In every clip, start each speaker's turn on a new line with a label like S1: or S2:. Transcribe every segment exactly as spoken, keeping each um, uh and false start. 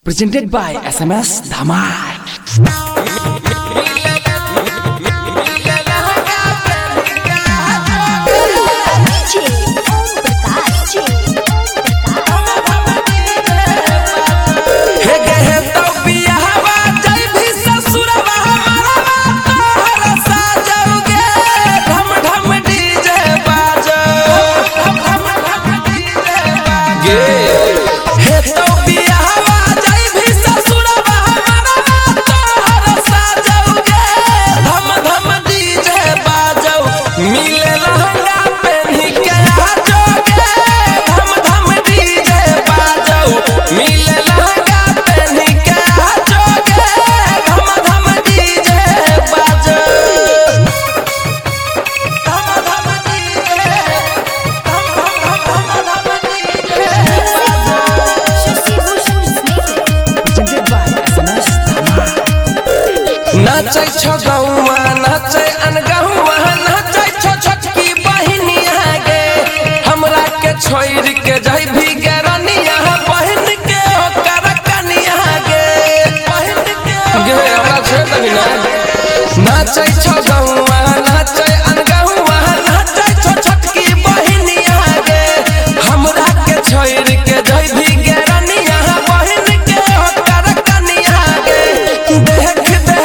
S1: Presented by S M S Dhamal.
S2: नाचै छो गौवा नाचै अनगहुआ नाचै छो छोटकी बहिनिया गे हमरा के छोड़ के जाई भी गरनिया बहन के ओकर कनिया गे बहन के गे हमरा छोड़ दही ना नाचै छो गौवा नाचै अनगहुआ नाचै छो छोटकी बहिनिया गे हमरा के छोड़ के जाई भी गरनिया बहन के ओकर कनिया गे देख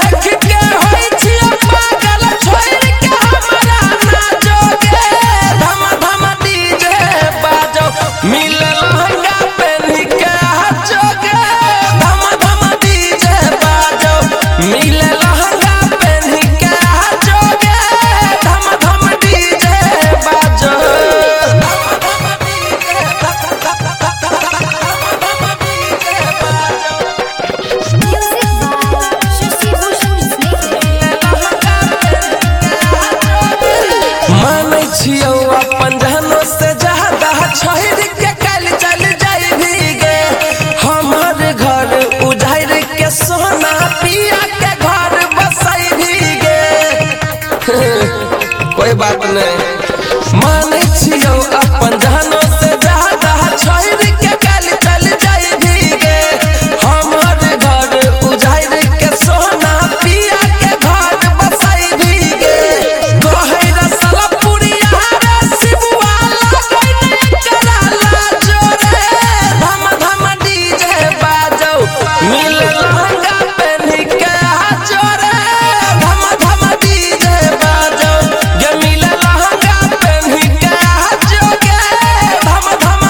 S2: अपन जहनो से ज्यादा छोड़ के कल चल जाई भीगे हमार घर उजाड़ के सोना पिया के घर बसाई भीगे कोई बात नहीं माने छियो अपन जहनो से ज्यादा छोड़ के कल चल जाई भीगे हमार घर उजाड़ के सोना पिया के घर बसाई भीगे कहे रसला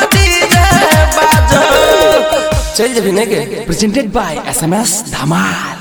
S2: चल जब
S1: Presented by S M S Dhamal.